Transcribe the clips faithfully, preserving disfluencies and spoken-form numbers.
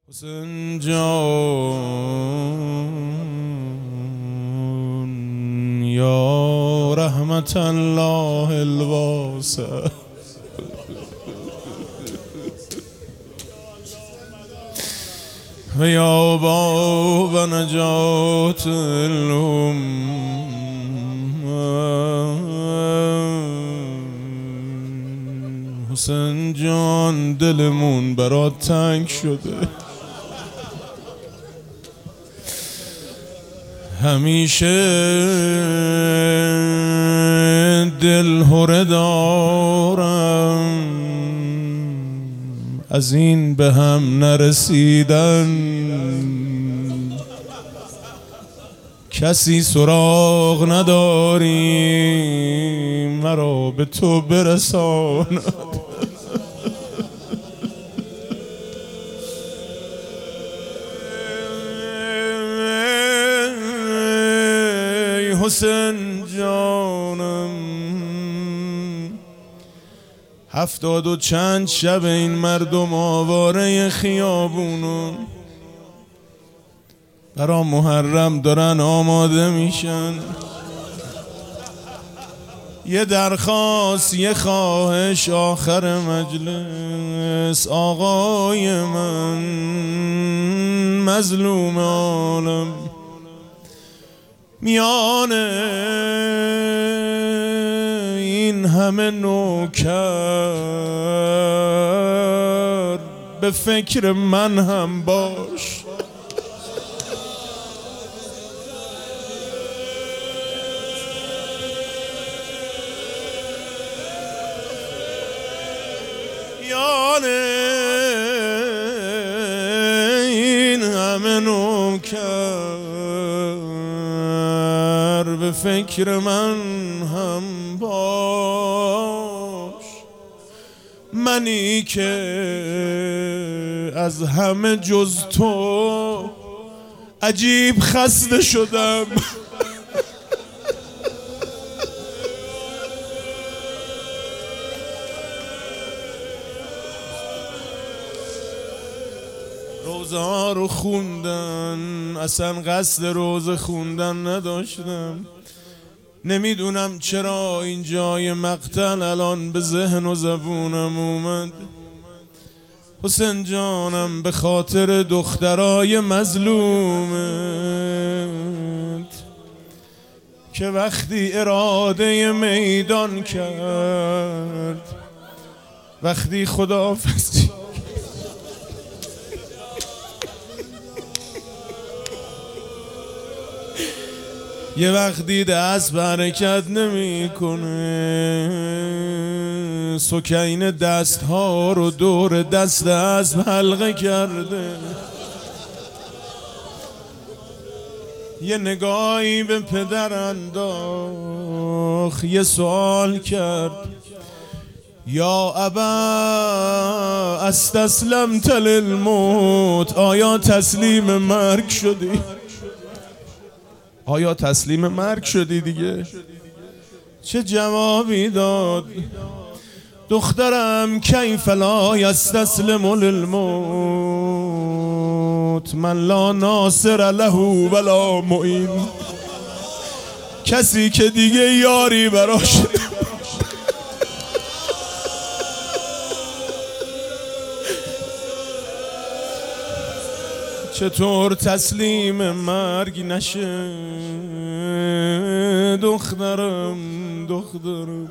حسین جان یا رحمت الله الواسع و یا باب نجات الامه حسین جان دلمون برات تنگ شده، همیشه دل هره دارم از این به هم نرسیدن، کسی سراغ نداری مرا به تو برساند. حسین جانم هفتاد و چند شب این مردم آواره خیابونو برا محرم دارن آماده میشن، یه درخواست یه خواهش آخر مجلس، آقای من مظلوم عالم میانه این همه نوکر به فکر من هم باش، میانه این همه نوکر به فکر من هم باش، منی که از همه جز تو عجیب خسته شدم. روزه ها رو خوندن، اصلا قصد روزه خوندن نداشتم، نمیدونم چرا این جای مقتل الان به ذهن و زبونم اومد. حسین جانم به خاطر دخترای مظلومت که وقتی اراده میدان کرد، وقتی خداحافظی یه وقت دیده از برکت نمی کنه، سکین دست ها رو دور دست از حلقه کرده، یه نگاهی به پدر انداخت، یه سوال کرد یا ابا استسلمت للموت، آیا تسلیم مرگ شدی؟ آیا تسلیم مرگ شدی دیگه؟ چه جوابی داد؟ دخترم کیف لا یستسلم للموت من لا ناصر له ولا معین، کسی که دیگه یاری براش چطور تسلیم مرگ نشه؟ دخترم دخترم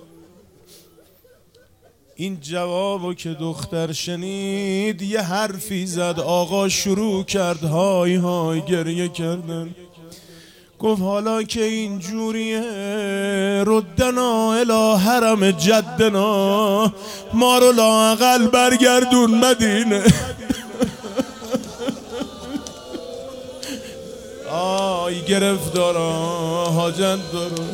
این جوابو که دختر شنید یه حرفی زد، آقا شروع کرد های های گریه کردن، گفت حالا که این جوریه ردنا الی حرم جدنا، ما رو لااقل برگردون مدینه. آی گرفتارا حاجت دارم.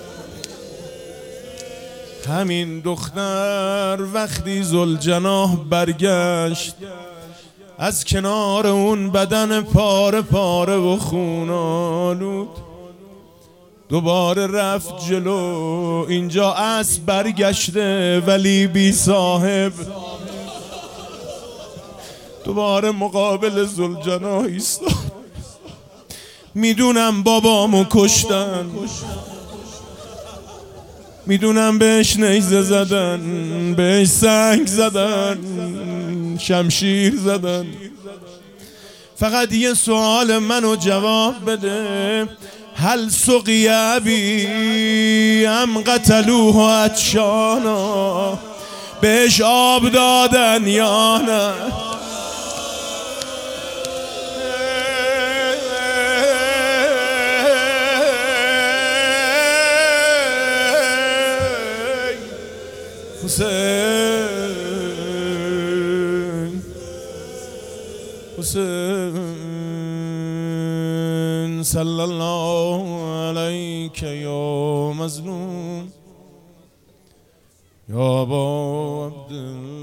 همین دختر وقتی ذوالجناح برگشت از کنار اون بدن پاره پاره و خونالود، دوباره رفت جلو. اینجا اسب برگشته ولی بی صاحب، دوباره مقابل ذوالجلال ایستاد. میدونم بابامو کشتن، میدونم بهش نیزه زدن، بهش سنگ زدن، شمشیر زدن، فقط یه سوال منو جواب بده، هل سقی ابی ام قتلوه عطشانا، بهش آب دادن یا نه؟ حسین حسین صلی الله علیک یا مظلوم یا ابا عبدالله.